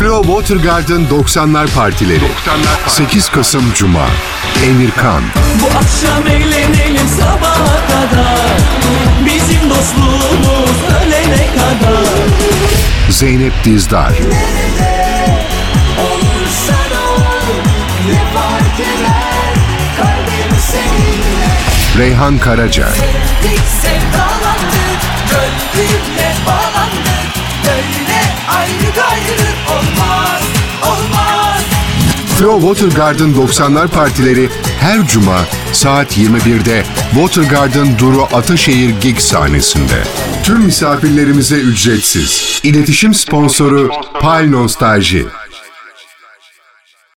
Flo Watergarden 90'lar partileri. 8 Kasım Cuma. Emirkan. Bu akşam eğlenelim sabaha kadar. Bizim dostluğumuz ölene kadar. Zeynep Dizdar. Nerede olursan ol, ne fark eder, kalbim seninle. Reyhan Karaca. Sevdik, sevdalandık, gönlümle bağlandık. Böyle ayrı gayrı olmaz, olmaz. Flo Watergarden 90'lar partileri her cuma saat 21'de Watergarden Duru Ataşehir Gig sahnesinde. Tüm misafirlerimize ücretsiz. İletişim sponsoru Pal Nostalji.